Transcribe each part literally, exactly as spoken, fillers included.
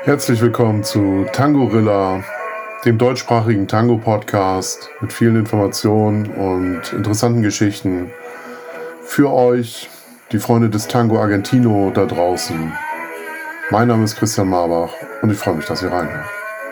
Herzlich willkommen zu Tangorilla, dem deutschsprachigen Tango-Podcast mit vielen Informationen und interessanten Geschichten für euch, die Freunde des Tango Argentino da draußen. Mein Name ist Christian Marbach und ich freue mich, dass ihr reinhört.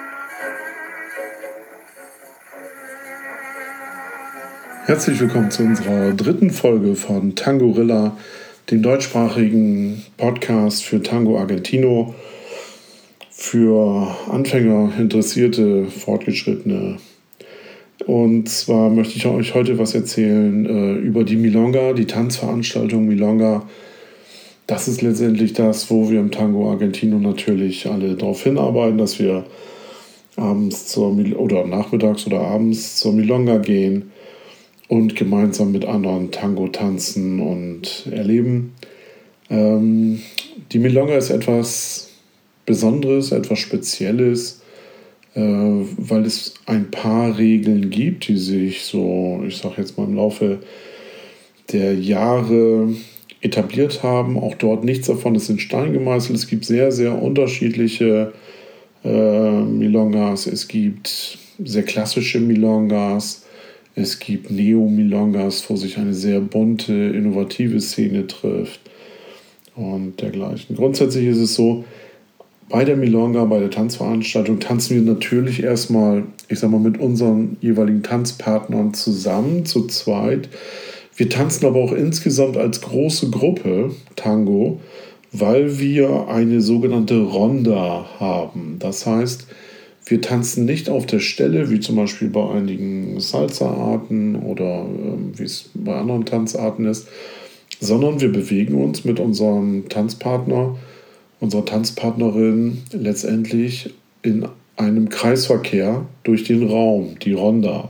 Herzlich willkommen zu unserer dritten Folge von Tangorilla, dem deutschsprachigen Podcast für Tango Argentino. Für Anfänger, Interessierte, Fortgeschrittene. Und zwar möchte ich euch heute was erzählen äh, über die Milonga, die Tanzveranstaltung Milonga. Das ist letztendlich das, wo wir im Tango Argentino natürlich alle darauf hinarbeiten, dass wir abends zur Mil- oder nachmittags oder abends zur Milonga gehen und gemeinsam mit anderen Tango tanzen und erleben. Ähm, die Milonga ist etwas Besonderes, etwas Spezielles, äh, weil es ein paar Regeln gibt, die sich so, ich sage jetzt mal im Laufe der Jahre etabliert haben. Auch dort nichts davon ist in Stein gemeißelt. Es gibt sehr, sehr unterschiedliche äh, Milongas. Es gibt sehr klassische Milongas. Es gibt Neo-Milongas, wo sich eine sehr bunte, innovative Szene trifft und dergleichen. Grundsätzlich ist es so, bei der Milonga, bei der Tanzveranstaltung tanzen wir natürlich erstmal, ich sag mal, mit unseren jeweiligen Tanzpartnern zusammen, zu zweit. Wir tanzen aber auch insgesamt als große Gruppe Tango, weil wir eine sogenannte Ronda haben. Das heißt, wir tanzen nicht auf der Stelle, wie zum Beispiel bei einigen Salsa-Arten oder äh, wie es bei anderen Tanzarten ist, sondern wir bewegen uns mit unserem Tanzpartner, unserer Tanzpartnerin letztendlich in einem Kreisverkehr durch den Raum, die Ronda.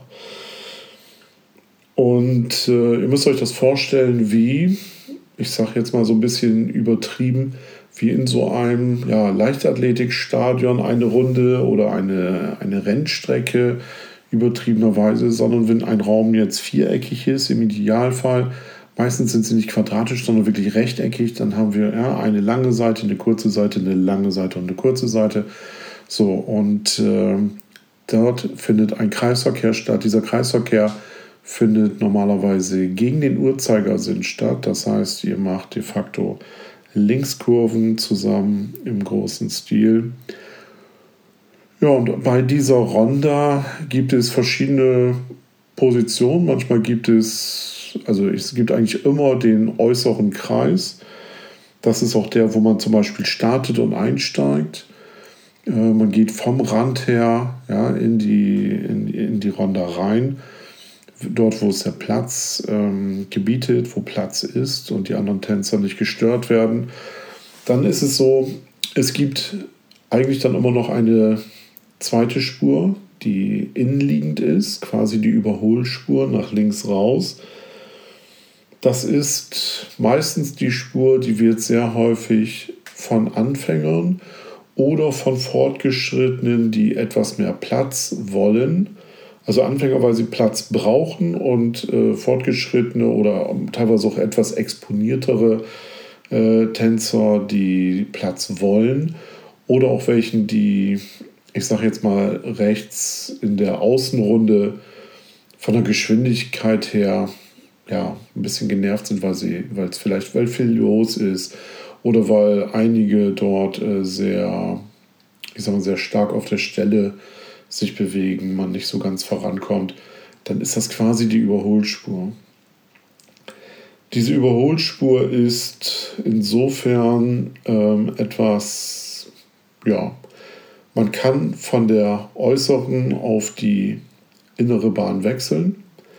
Und äh, ihr müsst euch das vorstellen wie, ich sage jetzt mal so ein bisschen übertrieben, wie in so einem ja, Leichtathletikstadion eine Runde oder eine, eine Rennstrecke übertriebenerweise, sondern wenn ein Raum jetzt viereckig ist, im Idealfall, meistens sind sie nicht quadratisch, sondern wirklich rechteckig. Dann haben wir ja, eine lange Seite, eine kurze Seite, eine lange Seite und eine kurze Seite. So, und äh, dort findet ein Kreisverkehr statt. Dieser Kreisverkehr findet normalerweise gegen den Uhrzeigersinn statt. Das heißt, ihr macht de facto Linkskurven zusammen im großen Stil. Ja, und bei dieser Ronda gibt es verschiedene Positionen. Manchmal gibt es Also es gibt eigentlich immer den äußeren Kreis. Das ist auch der, wo man zum Beispiel startet und einsteigt. Äh, man geht vom Rand her ja, in, die, in, in die Ronda rein. Dort, wo es der Platz ähm, gebietet, wo Platz ist und die anderen Tänzer nicht gestört werden. Dann ist es so, es gibt eigentlich dann immer noch eine zweite Spur, die innenliegend ist, quasi die Überholspur nach links raus. Das ist meistens die Spur, die wird sehr häufig von Anfängern oder von Fortgeschrittenen, die etwas mehr Platz wollen. Also Anfänger, weil sie Platz brauchen und äh, Fortgeschrittene oder teilweise auch etwas exponiertere äh, Tänzer, die Platz wollen. Oder auch welchen, die, ich sage jetzt mal, rechts in der Außenrunde von der Geschwindigkeit her ja, ein bisschen genervt sind, weil sie, weil es vielleicht weil viel los ist oder weil einige dort äh, sehr, ich sag mal, sehr stark auf der Stelle sich bewegen, man nicht so ganz vorankommt, dann ist das quasi die Überholspur. Diese Überholspur ist insofern ähm, etwas, ja, man kann von der äußeren auf die innere Bahn wechseln.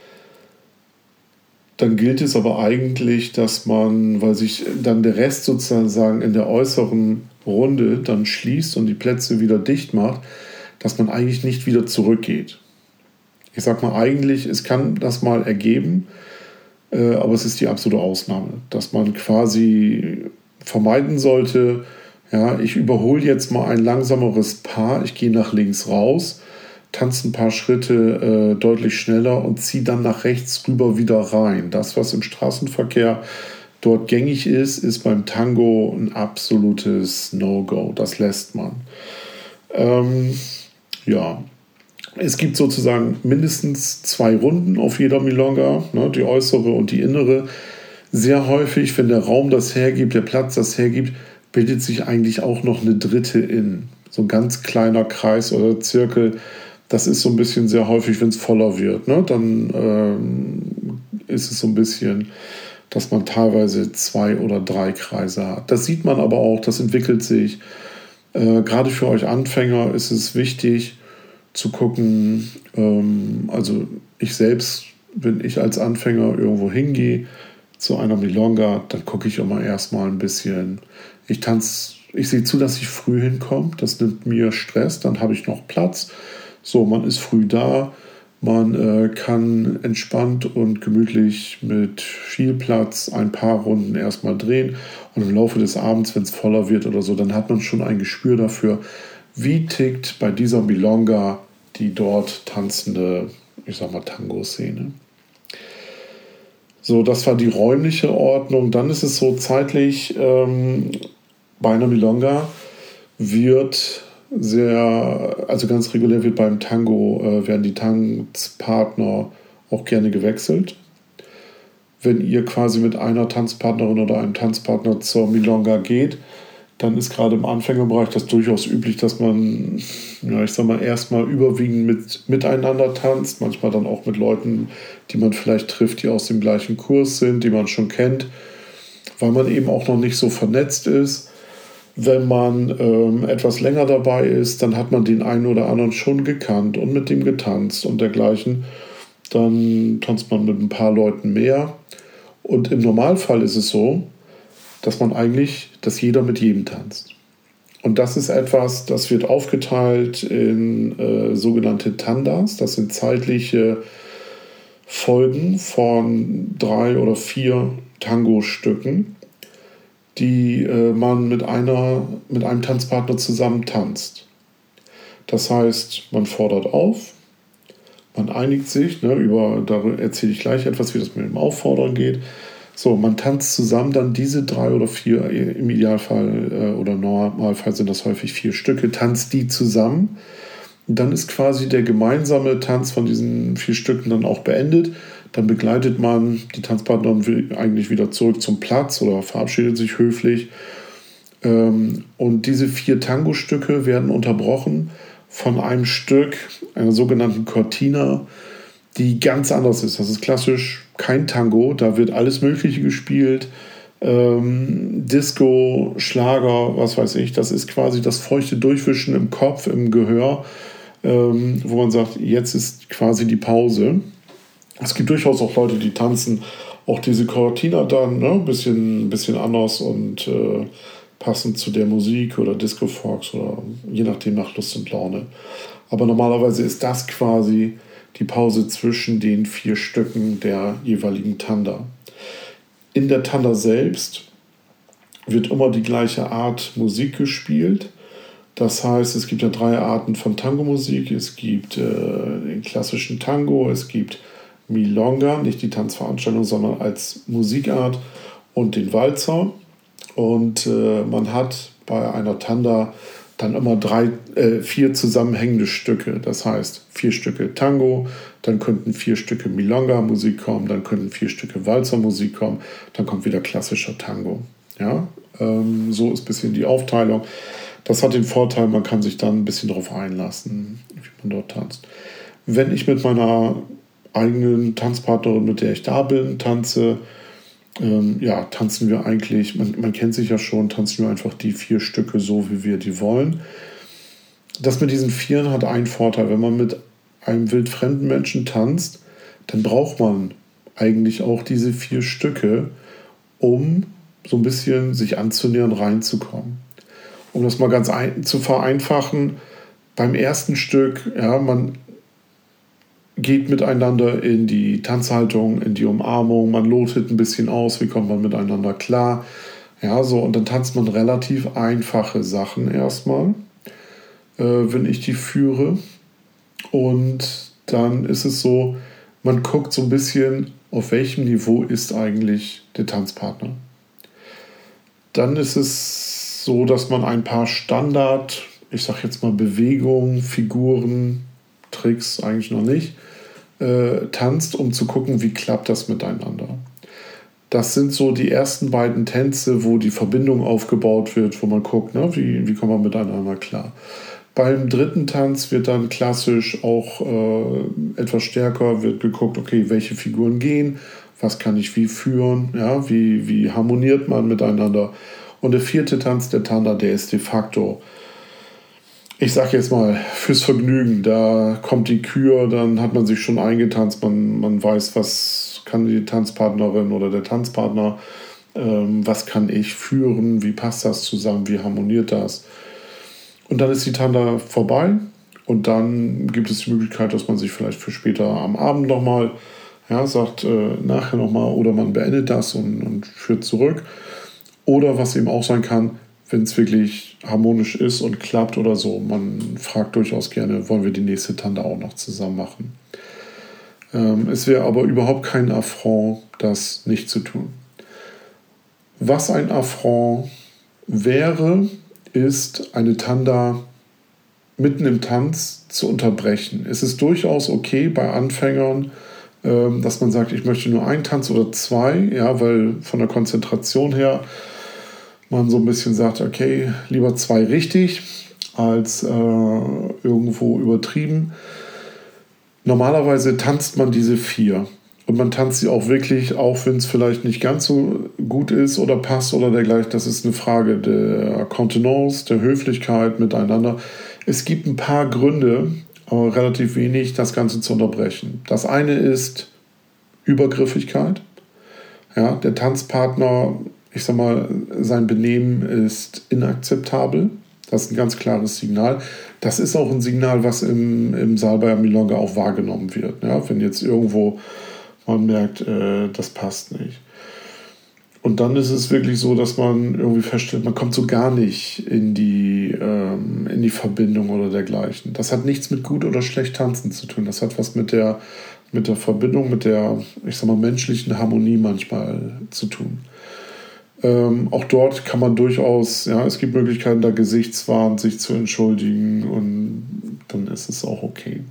Dann gilt es aber eigentlich, dass man, weil sich dann der Rest sozusagen in der äußeren Runde dann schließt und die Plätze wieder dicht macht, dass man eigentlich nicht wieder zurückgeht. Ich sag mal eigentlich, es kann das mal ergeben, äh, aber es ist die absolute Ausnahme, dass man quasi vermeiden sollte, ja, ich überhole jetzt mal ein langsameres Paar, ich gehe nach links raus, tanze ein paar Schritte äh, deutlich schneller und ziehe dann nach rechts rüber wieder rein. Das, was im Straßenverkehr dort gängig ist, ist beim Tango ein absolutes No-Go. Das lässt man. Ähm, ja, es gibt sozusagen mindestens zwei Runden auf jeder Milonga, ne, die äußere und die innere. Sehr häufig, wenn der Raum das hergibt, der Platz das hergibt, bildet sich eigentlich auch noch eine dritte in. So ein ganz kleiner Kreis oder Zirkel. Das ist so ein bisschen sehr häufig, wenn es voller wird. Ne? Dann ähm, ist es so ein bisschen, dass man teilweise zwei oder drei Kreise hat. Das sieht man aber auch, das entwickelt sich. Äh, gerade für euch Anfänger ist es wichtig zu gucken, ähm, also ich selbst, wenn ich als Anfänger irgendwo hingehe, zu einer Milonga, dann gucke ich immer erstmal ein bisschen. Ich tanze, ich sehe zu, dass ich früh hinkomme. Das nimmt mir Stress, dann habe ich noch Platz. So, man ist früh da, man äh, kann entspannt und gemütlich mit viel Platz ein paar Runden erstmal drehen. Und im Laufe des Abends, wenn es voller wird oder so, dann hat man schon ein Gespür dafür, wie tickt bei dieser Milonga die dort tanzende, ich sag mal, Tango-Szene. So, das war die räumliche Ordnung. Dann ist es so zeitlich, ähm, bei einer Milonga wird sehr, also ganz regulär wird beim Tango, äh, werden die Tanzpartner auch gerne gewechselt. Wenn ihr quasi mit einer Tanzpartnerin oder einem Tanzpartner zur Milonga geht, dann ist gerade im Anfängerbereich das durchaus üblich, dass man, ja, ich sag mal, erstmal überwiegend mit, miteinander tanzt, manchmal dann auch mit Leuten, die man vielleicht trifft, die aus dem gleichen Kurs sind, die man schon kennt, weil man eben auch noch nicht so vernetzt ist. Wenn man ähm, etwas länger dabei ist, dann hat man den einen oder anderen schon gekannt und mit dem getanzt und dergleichen. Dann tanzt man mit ein paar Leuten mehr. Und im Normalfall ist es so, dass man eigentlich, dass jeder mit jedem tanzt. Und das ist etwas, das wird aufgeteilt in äh, sogenannte Tandas. Das sind zeitliche Folgen von drei oder vier Tango-Stücken, die äh, man mit, einer, mit einem Tanzpartner zusammen tanzt. Das heißt, man fordert auf, man einigt sich, ne, über, darüber erzähle ich gleich etwas, wie das mit dem Auffordern geht. So, man tanzt zusammen dann diese drei oder vier, im Idealfall äh, oder Normalfall sind das häufig vier Stücke, tanzt die zusammen. Und dann ist quasi der gemeinsame Tanz von diesen vier Stücken dann auch beendet. Dann begleitet man die Tanzpartnerin eigentlich wieder zurück zum Platz oder verabschiedet sich höflich. Ähm, und diese vier Tango-Stücke werden unterbrochen von einem Stück, einer sogenannten Cortina, die ganz anders ist. Das ist klassisch kein Tango, da wird alles Mögliche gespielt. Ähm, Disco, Schlager, was weiß ich. Das ist quasi das feuchte Durchwischen im Kopf, im Gehör, ähm, wo man sagt, jetzt ist quasi die Pause. Es gibt durchaus auch Leute, die tanzen auch diese Cortina dann, ne, ein bisschen, bisschen anders und äh, passend zu der Musik oder Disco Fox oder je nachdem nach Lust und Laune. Aber normalerweise ist das quasi die Pause zwischen den vier Stücken der jeweiligen Tanda. In der Tanda selbst wird immer die gleiche Art Musik gespielt. Das heißt, es gibt ja drei Arten von Tango-Musik. Es gibt äh, den klassischen Tango, es gibt Milonga, nicht die Tanzveranstaltung, sondern als Musikart, und den Walzer. Und äh, man hat bei einer Tanda dann immer drei, äh, vier zusammenhängende Stücke. Das heißt, vier Stücke Tango, dann könnten vier Stücke Milonga-Musik kommen, dann könnten vier Stücke Walzer-Musik kommen, dann kommt wieder klassischer Tango. Ja? Ähm, so ist ein bisschen die Aufteilung. Das hat den Vorteil, man kann sich dann ein bisschen darauf einlassen, wie man dort tanzt. Wenn ich mit meiner eigenen Tanzpartnerin, mit der ich da bin, tanze, Ähm, ja, tanzen wir eigentlich, man, man kennt sich ja schon, tanzen wir einfach die vier Stücke so, wie wir die wollen. Das mit diesen Vieren hat einen Vorteil. Wenn man mit einem wildfremden Menschen tanzt, dann braucht man eigentlich auch diese vier Stücke, um so ein bisschen sich anzunähern, reinzukommen. Um das mal ganz ein, zu vereinfachen, beim ersten Stück, ja, man geht miteinander in die Tanzhaltung, in die Umarmung, man lotet ein bisschen aus, wie kommt man miteinander klar. Ja, so, und dann tanzt man relativ einfache Sachen erstmal, äh, wenn ich die führe. Und dann ist es so, man guckt so ein bisschen, auf welchem Niveau ist eigentlich der Tanzpartner. Dann ist es so, dass man ein paar Standard, ich sag jetzt mal Bewegungen, Figuren, Tricks eigentlich noch nicht, äh, tanzt, um zu gucken, wie klappt das miteinander. Das sind so die ersten beiden Tänze, wo die Verbindung aufgebaut wird, wo man guckt, ne, wie, wie kommt man miteinander klar. Beim dritten Tanz wird dann klassisch auch äh, etwas stärker, wird geguckt, okay, welche Figuren gehen, was kann ich wie führen, ja, wie, wie harmoniert man miteinander. Und der vierte Tanz, der Tanda, der ist de facto, ich sag jetzt mal, fürs Vergnügen. Da kommt die Kür, dann hat man sich schon eingetanzt, man, man weiß, was kann die Tanzpartnerin oder der Tanzpartner, ähm, was kann ich führen, wie passt das zusammen, wie harmoniert das. Und dann ist die Tanda vorbei und dann gibt es die Möglichkeit, dass man sich vielleicht für später am Abend nochmal, ja, sagt, äh, nachher nochmal, oder man beendet das und, und führt zurück. Oder was eben auch sein kann, wenn es wirklich harmonisch ist und klappt oder so, man fragt durchaus gerne, wollen wir die nächste Tanda auch noch zusammen machen. Ähm, es wäre aber überhaupt kein Affront, das nicht zu tun. Was ein Affront wäre, ist eine Tanda mitten im Tanz zu unterbrechen. Es ist durchaus okay bei Anfängern, ähm, dass man sagt, ich möchte nur einen Tanz oder zwei, ja, weil von der Konzentration her man so ein bisschen sagt, okay, lieber zwei richtig als äh, irgendwo übertrieben. Normalerweise tanzt man diese vier und man tanzt sie auch wirklich, auch wenn es vielleicht nicht ganz so gut ist oder passt oder dergleichen. Das ist eine Frage der Kontenance, der Höflichkeit miteinander. Es gibt ein paar Gründe, aber relativ wenig, das Ganze zu unterbrechen. Das eine ist Übergriffigkeit. Ja, der Tanzpartner, ich sag mal, sein Benehmen ist inakzeptabel. Das ist ein ganz klares Signal. Das ist auch ein Signal, was im, im Saal bei Milonga auch wahrgenommen wird. Ja, wenn jetzt irgendwo man merkt, äh, das passt nicht. Und dann ist es wirklich so, dass man irgendwie feststellt, man kommt so gar nicht in die, ähm, in die Verbindung oder dergleichen. Das hat nichts mit gut oder schlecht tanzen zu tun. Das hat was mit der, mit der Verbindung, mit der, ich sag mal, menschlichen Harmonie manchmal zu tun. Ähm, auch dort kann man durchaus, ja, es gibt Möglichkeiten, da gesichtswahrend sich zu entschuldigen und dann ist es auch okay.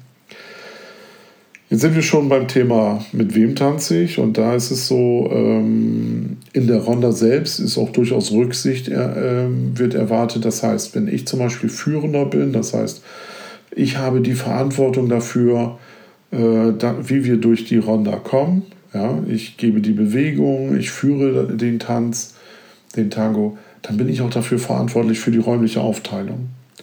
Jetzt sind wir schon beim Thema, mit wem tanze ich, und da ist es so, ähm, in der Ronda selbst ist auch durchaus Rücksicht er, äh, wird erwartet. Das heißt, wenn ich zum Beispiel Führender bin, das heißt, ich habe die Verantwortung dafür, äh, da, wie wir durch die Ronda kommen. Ja, ich gebe die Bewegung, ich führe den Tanz, den Tango, dann bin ich auch dafür verantwortlich für die räumliche Aufteilung.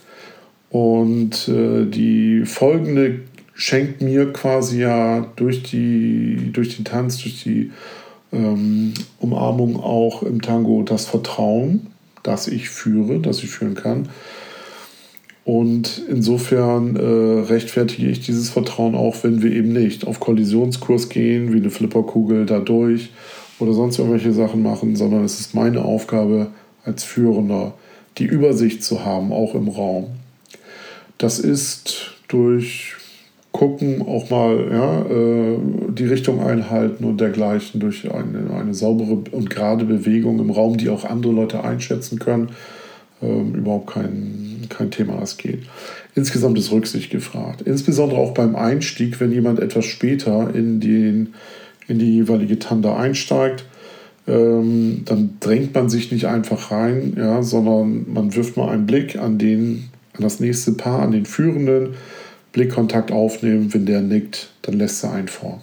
Und äh, die folgende schenkt mir quasi ja durch, die, durch den Tanz, durch die ähm, Umarmung auch im Tango das Vertrauen, dass ich führe, dass ich führen kann. Und insofern äh, rechtfertige ich dieses Vertrauen auch, wenn wir eben nicht auf Kollisionskurs gehen, wie eine Flipperkugel dadurch oder sonst irgendwelche Sachen machen, sondern es ist meine Aufgabe als Führender, die Übersicht zu haben, auch im Raum. Das ist durch Gucken, auch mal ja, äh, die Richtung einhalten und dergleichen, durch eine, eine saubere und gerade Bewegung im Raum, die auch andere Leute einschätzen können, ähm, überhaupt kein, kein Thema, das geht. Insgesamt ist Rücksicht gefragt. Insbesondere auch beim Einstieg, wenn jemand etwas später in, den, in die jeweilige Tanda einsteigt, ähm, dann drängt man sich nicht einfach rein, ja, sondern man wirft mal einen Blick an, den, an das nächste Paar, an den Führenden, Blickkontakt aufnehmen, wenn der nickt, dann lässt er einen vor.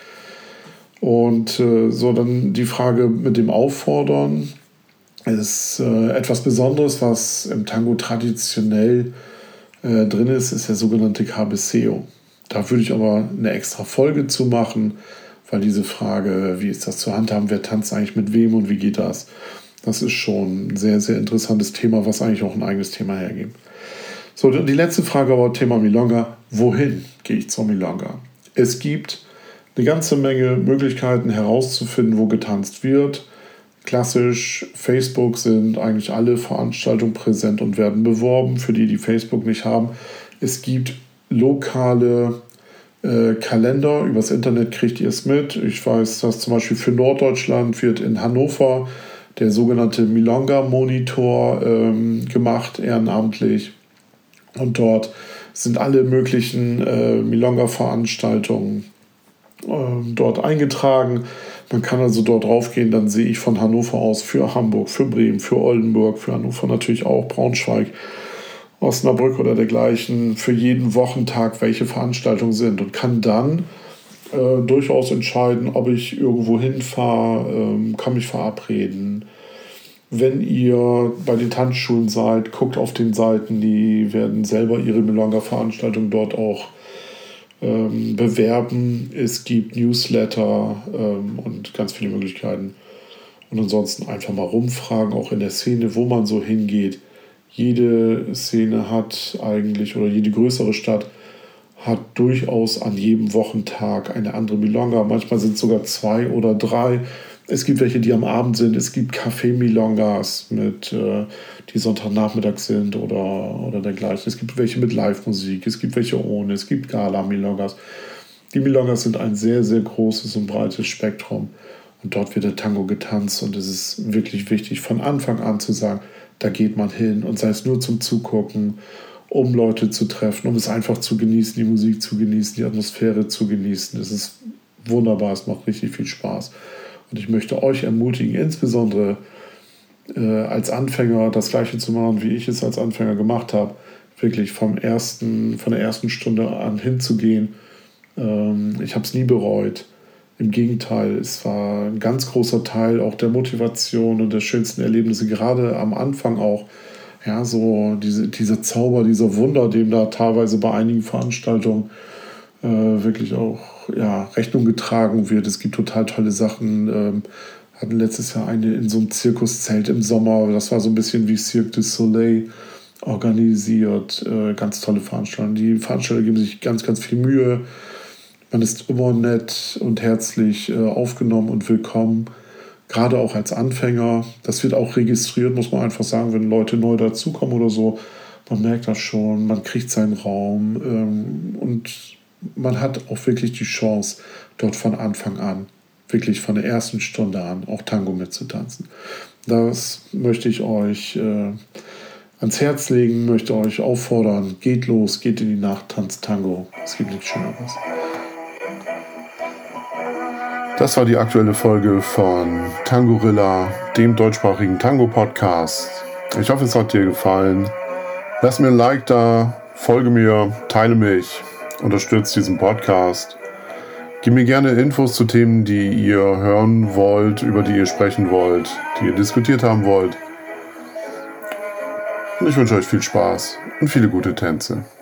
Und äh, so dann die Frage mit dem Auffordern ist äh, etwas Besonderes, was im Tango traditionell äh, drin ist, ist der sogenannte Cabeceo. Da würde ich aber eine extra Folge zu machen, weil diese Frage, wie ist das zu handhaben, wer tanzt eigentlich mit wem und wie geht das, das ist schon ein sehr, sehr interessantes Thema, was eigentlich auch ein eigenes Thema hergibt. So, die letzte Frage aber Thema Milonga. Wohin gehe ich zur Milonga? Es gibt eine ganze Menge Möglichkeiten herauszufinden, wo getanzt wird. Klassisch, Facebook sind eigentlich alle Veranstaltungen präsent und werden beworben, für die, die Facebook nicht haben. Es gibt lokale äh, Kalender, übers Internet kriegt ihr es mit. Ich weiß, dass zum Beispiel für Norddeutschland wird in Hannover der sogenannte Milonga-Monitor ähm, gemacht, ehrenamtlich. Und dort sind alle möglichen äh, Milonga-Veranstaltungen äh, dort eingetragen. Man kann also dort draufgehen, dann sehe ich von Hannover aus für Hamburg, für Bremen, für Oldenburg, für Hannover natürlich auch, Braunschweig, Osnabrück oder dergleichen, für jeden Wochentag, welche Veranstaltungen sind und kann dann äh, durchaus entscheiden, ob ich irgendwo hinfahre, ähm, kann mich verabreden. Wenn ihr bei den Tanzschulen seid, guckt auf den Seiten, die werden selber ihre Milonga-Veranstaltung dort auch ähm, bewerben. Es gibt Newsletter ähm, und ganz viele Möglichkeiten. Und ansonsten einfach mal rumfragen, auch in der Szene, wo man so hingeht. Jede Szene hat eigentlich, oder jede größere Stadt hat durchaus an jedem Wochentag eine andere Milonga. Manchmal sind es sogar zwei oder drei. Es gibt welche, die am Abend sind. Es gibt Café-Milongas, mit, äh, die Sonntagnachmittag sind oder, oder dergleichen. Es gibt welche mit Live-Musik. Es gibt welche ohne. Es gibt Gala-Milongas. Die Milongas sind ein sehr, sehr großes und breites Spektrum. Und dort wird der Tango getanzt. Und es ist wirklich wichtig, von Anfang an zu sagen, da geht man hin. Und sei es nur zum Zugucken, um Leute zu treffen, um es einfach zu genießen, die Musik zu genießen, die Atmosphäre zu genießen. Es ist wunderbar, es macht richtig viel Spaß. Und ich möchte euch ermutigen, insbesondere äh, als Anfänger das Gleiche zu machen, wie ich es als Anfänger gemacht habe, wirklich vom ersten, von der ersten Stunde an hinzugehen. Ähm, ich habe es nie bereut. Im Gegenteil, es war ein ganz großer Teil auch der Motivation und der schönsten Erlebnisse, gerade am Anfang auch. Ja, so diese, dieser Zauber, dieser Wunder, dem da teilweise bei einigen Veranstaltungen äh, wirklich auch ja, Rechnung getragen wird. Es gibt total tolle Sachen. Ähm, hatten letztes Jahr eine in so einem Zirkuszelt im Sommer. Das war so ein bisschen wie Cirque du Soleil organisiert. Äh, ganz tolle Veranstaltungen. Die Veranstalter geben sich ganz, ganz viel Mühe. Man ist immer nett und herzlich äh, aufgenommen und willkommen. Gerade auch als Anfänger. Das wird auch registriert, muss man einfach sagen, wenn Leute neu dazukommen oder so. Man merkt das schon, man kriegt seinen Raum ähm, und man hat auch wirklich die Chance, dort von Anfang an, wirklich von der ersten Stunde an, auch Tango mitzutanzen. Das möchte ich euch äh, ans Herz legen, möchte euch auffordern. Geht los, geht in die Nacht, tanzt Tango. Es gibt nichts Schöneres. Das war die aktuelle Folge von Tangorilla, dem deutschsprachigen Tango-Podcast. Ich hoffe, es hat dir gefallen. Lass mir ein Like da, folge mir, teile mich, unterstützt diesen Podcast. Gib mir gerne Infos zu Themen, die ihr hören wollt, über die ihr sprechen wollt, die ihr diskutiert haben wollt. Und ich wünsche euch viel Spaß und viele gute Tänze.